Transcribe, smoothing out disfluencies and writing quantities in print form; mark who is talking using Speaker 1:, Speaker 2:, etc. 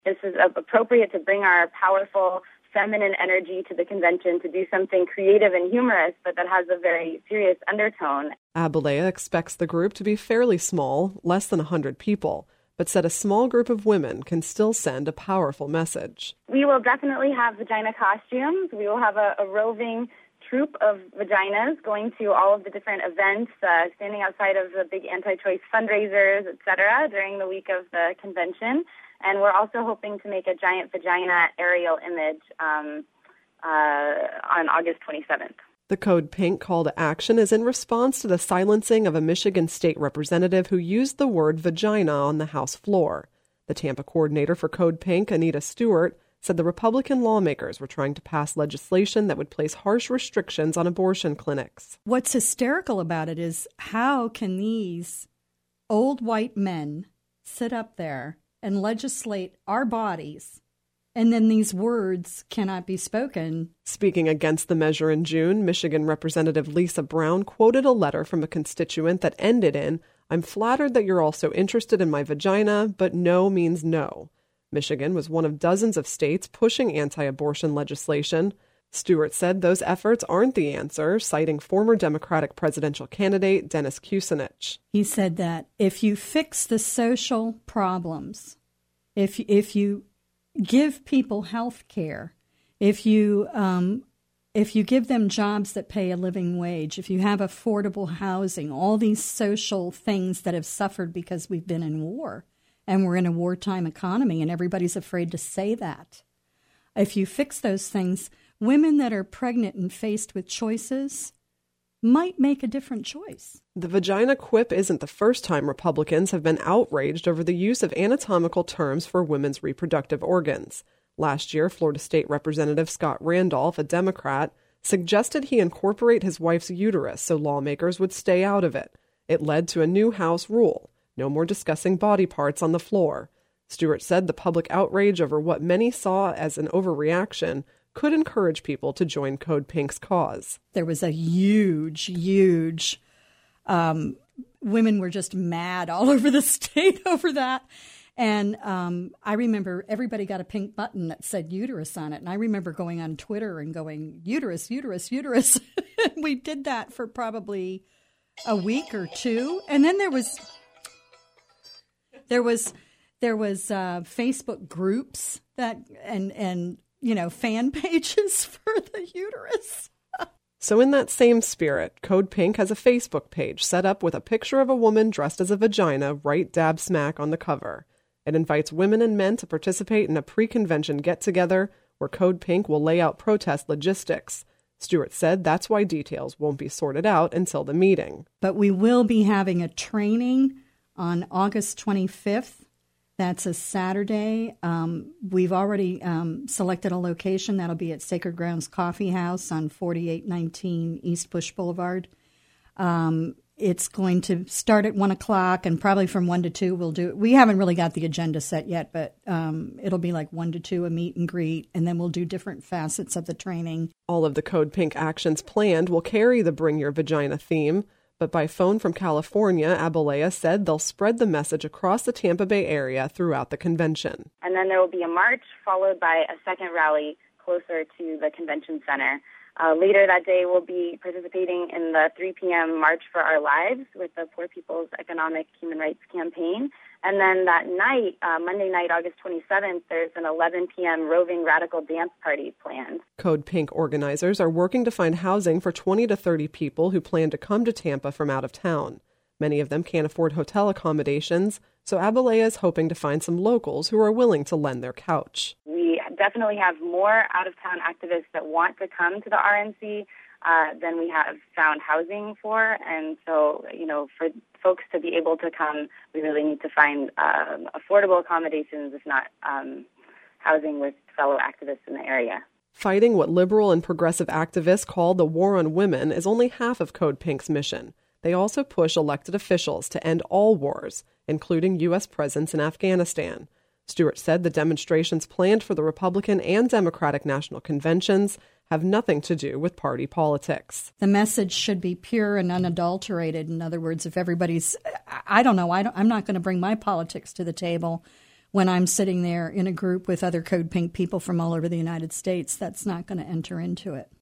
Speaker 1: This is appropriate to bring our powerful feminine energy to the convention to do something creative and humorous, but that has a very serious undertone.
Speaker 2: Abalea expects the group to be fairly small, less than 100 people, but said a small group of women can still send a powerful message.
Speaker 1: We will definitely have vagina costumes. We will have a roving troupe of vaginas going to all of the different events, standing outside of the big anti-choice fundraisers, etc., during the week of the convention. And we're also hoping to make a giant vagina aerial image on August 27th.
Speaker 2: The Code Pink call to action is in response to the silencing of a Michigan state representative who used the word vagina on the House floor. The Tampa coordinator for Code Pink, Anita Stewart, said the Republican lawmakers were trying to pass legislation that would place harsh restrictions on abortion clinics.
Speaker 3: What's hysterical about it is how can these old white men sit up there and legislate our bodies, and then these words cannot be spoken.
Speaker 2: Speaking against the measure in June, Michigan Representative Lisa Brown quoted a letter from a constituent that ended in, "I'm flattered that you're also interested in my vagina, but no means no." Michigan was one of dozens of states pushing anti-abortion legislation. Stewart said those efforts aren't the answer, citing former Democratic presidential candidate Dennis Kucinich.
Speaker 3: He said that if you fix the social problems, if you give people health care, if you give them jobs that pay a living wage, if you have affordable housing, all these social things that have suffered because we've been in war and we're in a wartime economy and everybody's afraid to say that. If you fix those things, women that are pregnant and faced with choices might make a different choice.
Speaker 2: The vagina quip isn't the first time Republicans have been outraged over the use of anatomical terms for women's reproductive organs. Last year, Florida State Representative Scott Randolph, a Democrat, suggested he incorporate his wife's uterus so lawmakers would stay out of it. It led to a new House rule: no more discussing body parts on the floor. Stewart said the public outrage over what many saw as an overreaction could encourage people to join Code Pink's cause.
Speaker 3: There was a huge women were just mad all over the state over that. And I remember everybody got a pink button that said uterus on it. And I remember going on Twitter and going, uterus, uterus, uterus. We did that for probably a week or two. And then there was Facebook groups that and fan pages for the uterus.
Speaker 2: So in that same spirit, Code Pink has a Facebook page set up with a picture of a woman dressed as a vagina right dab smack on the cover. It invites women and men to participate in a pre-convention get-together where Code Pink will lay out protest logistics. Stewart said that's why details won't be sorted out until the meeting.
Speaker 3: But we will be having a training on August 25th. That's a Saturday. We've already selected a location. That'll be at Sacred Grounds Coffee House on 4819 East Bush Boulevard. It's going to start at 1 o'clock, and probably from 1 to 2 we'll do it. We haven't really got the agenda set yet, but it'll be like 1 to 2, a meet and greet, and then we'll do different facets of the training.
Speaker 2: All of the Code Pink actions planned will carry the Bring Your Vagina theme. But by phone from California, Abalea said they'll spread the message across the Tampa Bay area throughout the convention.
Speaker 1: And then there will be a march followed by a second rally closer to the convention center. Later that day, we'll be participating in the 3 p.m. March for Our Lives with the Poor People's Economic Human Rights Campaign. And then that night, Monday night, August 27th, there's an 11 p.m. roving radical dance party planned.
Speaker 2: Code Pink organizers are working to find housing for 20 to 30 people who plan to come to Tampa from out of town. Many of them can't afford hotel accommodations, so Abalea is hoping to find some locals who are willing to lend their couch.
Speaker 1: We definitely have more out-of-town activists that want to come to the RNC than we have found housing for. And so, for folks to be able to come, we really need to find affordable accommodations, if not housing with fellow activists in the area.
Speaker 2: Fighting what liberal and progressive activists call the war on women is only half of Code Pink's mission. They also push elected officials to end all wars, including U.S. presence in Afghanistan. Stewart said the demonstrations planned for the Republican and Democratic national conventions have nothing to do with party politics.
Speaker 3: The message should be pure and unadulterated. In other words, if everybody's, I'm not going to bring my politics to the table. when I'm sitting there in a group with other Code Pink people from all over the United States. That's not going to enter into it.